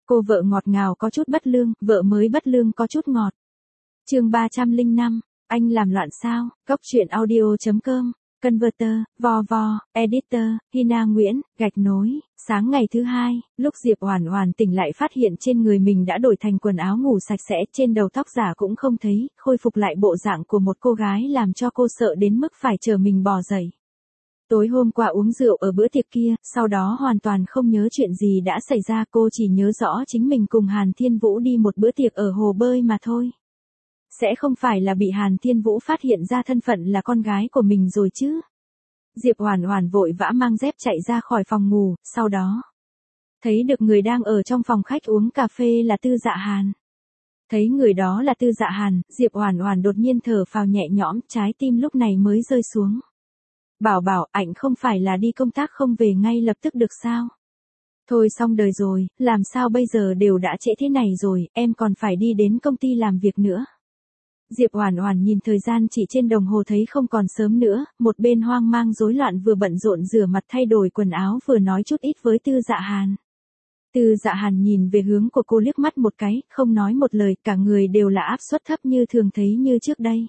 Cô vợ ngọt ngào có chút bất lương, vợ mới bất lương có chút ngọt. Chương 305, anh làm loạn sao? Cốc truyện audio.com, Converter, Editor, Hina Nguyễn, gạch nối. Sáng ngày thứ hai, lúc Diệp Oản Oản tỉnh lại phát hiện trên người mình đã đổi thành quần áo ngủ sạch sẽ, trên đầu tóc giả cũng không thấy, khôi phục lại bộ dạng của một cô gái làm cho cô sợ đến mức phải chờ mình bò dậy. Tối hôm qua uống rượu ở bữa tiệc kia, sau đó hoàn toàn không nhớ chuyện gì đã xảy ra, cô chỉ nhớ rõ chính mình cùng Hàn Thiên Vũ đi một bữa tiệc ở hồ bơi mà thôi. Sẽ không phải là bị Hàn Thiên Vũ phát hiện ra thân phận là con gái của mình rồi chứ? Diệp Oản Oản vội vã mang dép chạy ra khỏi phòng ngủ, sau đó thấy được người đang ở trong phòng khách uống cà phê là Tư Dạ Hàn. Thấy người đó là Tư Dạ Hàn, Diệp Oản Oản đột nhiên thở phào nhẹ nhõm, trái tim lúc này mới rơi xuống. Bảo bảo, ảnh không phải là đi công tác không về ngay lập tức được sao? Thôi xong đời rồi, làm sao bây giờ đều đã trễ thế này rồi, em còn phải đi đến công ty làm việc nữa. Diệp Oản Oản nhìn thời gian chỉ trên đồng hồ thấy không còn sớm nữa, một bên hoang mang rối loạn vừa bận rộn rửa mặt thay đổi quần áo vừa nói chút ít với Tư Dạ Hàn. Tư Dạ Hàn nhìn về hướng của cô liếc mắt một cái, không nói một lời, cả người đều là áp suất thấp như thường thấy như trước đây.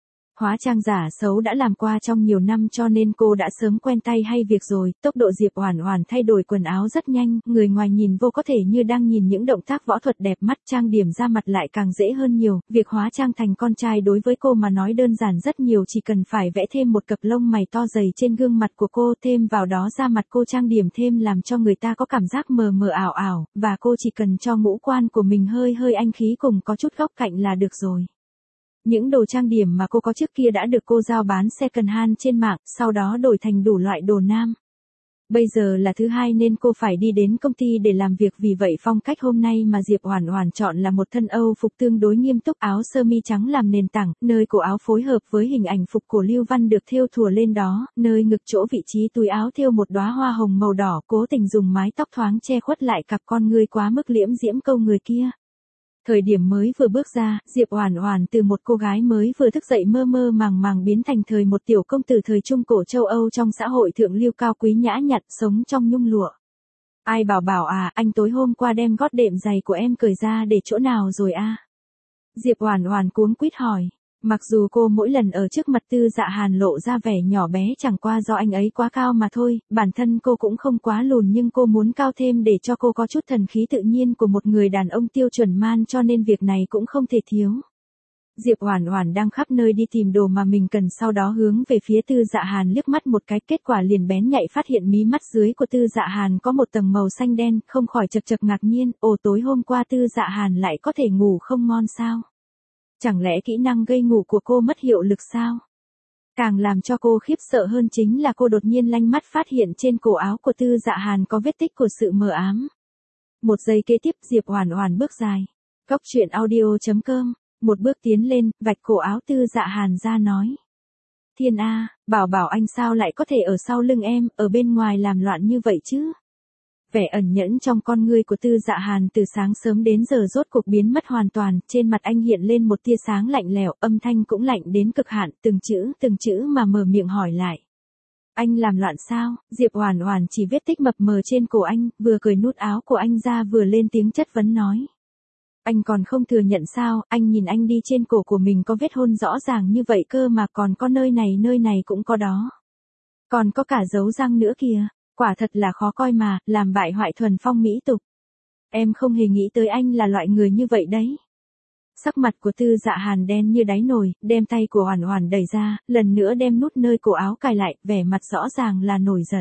Hóa trang giả xấu đã làm qua trong nhiều năm cho nên cô đã sớm quen tay hay việc rồi, tốc độ Diệp Oản Oản thay đổi quần áo rất nhanh, người ngoài nhìn vô có thể như đang nhìn những động tác võ thuật đẹp mắt, trang điểm da mặt lại càng dễ hơn nhiều, việc hóa trang thành con trai đối với cô mà nói đơn giản rất nhiều, chỉ cần phải vẽ thêm một cặp lông mày to dày trên gương mặt của cô, thêm vào đó da mặt cô trang điểm thêm làm cho người ta có cảm giác mờ mờ ảo ảo, và cô chỉ cần cho ngũ quan của mình hơi hơi anh khí cùng có chút góc cạnh là được rồi. Những đồ trang điểm mà cô có trước kia đã được cô giao bán second hand trên mạng, sau đó đổi thành đủ loại đồ nam. Bây giờ là thứ hai nên cô phải đi đến công ty để làm việc, vì vậy phong cách hôm nay mà Diệp Oản Oản chọn là một thân Âu phục tương đối nghiêm túc, áo sơ mi trắng làm nền tảng, nơi cổ áo phối hợp với hình ảnh phục cổ Lưu Văn được thêu thùa lên đó, nơi ngực chỗ vị trí túi áo thêu một đóa hoa hồng màu đỏ, cố tình dùng mái tóc thoáng che khuất lại cặp con ngươi quá mức liễm diễm câu người kia. Thời điểm mới vừa bước ra, Diệp Oản Oản từ một cô gái mới vừa thức dậy mơ mơ màng màng biến thành thời một tiểu công tử thời trung cổ châu Âu trong xã hội thượng lưu cao quý nhã nhặn, sống trong nhung lụa. Ai bảo bảo à, anh tối hôm qua đem gót đệm giày của em cởi ra để chỗ nào rồi a? Diệp Oản Oản cuống quýt hỏi. Mặc dù cô mỗi lần ở trước mặt Tư Dạ Hàn lộ ra vẻ nhỏ bé chẳng qua do anh ấy quá cao mà thôi, bản thân cô cũng không quá lùn nhưng cô muốn cao thêm để cho cô có chút thần khí tự nhiên của một người đàn ông tiêu chuẩn man cho nên việc này cũng không thể thiếu. Diệp Oản Oản đang khắp nơi đi tìm đồ mà mình cần, sau đó hướng về phía Tư Dạ Hàn liếc mắt một cái, kết quả liền bén nhạy phát hiện mí mắt dưới của Tư Dạ Hàn có một tầng màu xanh đen, không khỏi chậc chậc ngạc nhiên, ồ tối hôm qua Tư Dạ Hàn lại có thể ngủ không ngon sao? Chẳng lẽ kỹ năng gây ngủ của cô mất hiệu lực sao? Càng làm cho cô khiếp sợ hơn chính là cô đột nhiên lanh mắt phát hiện trên cổ áo của Tư Dạ Hàn có vết tích của sự mờ ám. Một giây kế tiếp Diệp Oản Oản bước dài. Cốc truyện audio.com, một bước tiến lên, vạch cổ áo Tư Dạ Hàn ra nói. Thiên A, bảo bảo anh sao lại có thể ở sau lưng em, ở bên ngoài làm loạn như vậy chứ? Vẻ ẩn nhẫn trong con ngươi của Tư Dạ Hàn từ sáng sớm đến giờ rốt cuộc biến mất hoàn toàn, trên mặt anh hiện lên một tia sáng lạnh lẽo, âm thanh cũng lạnh đến cực hạn, từng chữ mà mở miệng hỏi lại. Anh làm loạn sao? Diệp Oản Oản chỉ vết tích mập mờ trên cổ anh, vừa cởi nút áo của anh ra vừa lên tiếng chất vấn nói. Anh còn không thừa nhận sao, anh nhìn anh đi trên cổ của mình có vết hôn rõ ràng như vậy cơ mà còn có nơi này cũng có đó. Còn có cả dấu răng nữa kìa. Quả thật là khó coi mà, làm bại hoại thuần phong mỹ tục. Em không hề nghĩ tới anh là loại người như vậy đấy. Sắc mặt của Tư Dạ Hàn đen như đáy nồi, đem tay của Oản Oản đẩy ra, lần nữa đem nút nơi cổ áo cài lại, vẻ mặt rõ ràng là nổi giận.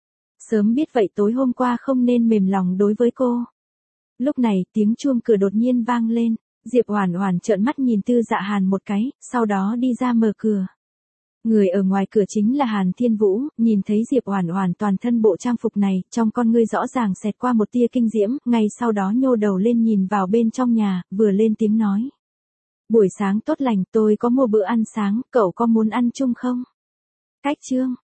Sớm biết vậy tối hôm qua không nên mềm lòng đối với cô. Lúc này, tiếng chuông cửa đột nhiên vang lên, Diệp Oản Oản trợn mắt nhìn Tư Dạ Hàn một cái, sau đó đi ra mở cửa. Người ở ngoài cửa chính là Hàn Thiên Vũ, nhìn thấy Diệp Oản Oản toàn thân bộ trang phục này, trong con ngươi rõ ràng xẹt qua một tia kinh diễm, ngay sau đó nhô đầu lên nhìn vào bên trong nhà, vừa lên tiếng nói. Buổi sáng tốt lành, tôi có mua bữa ăn sáng, cậu có muốn ăn chung không? Cách chương.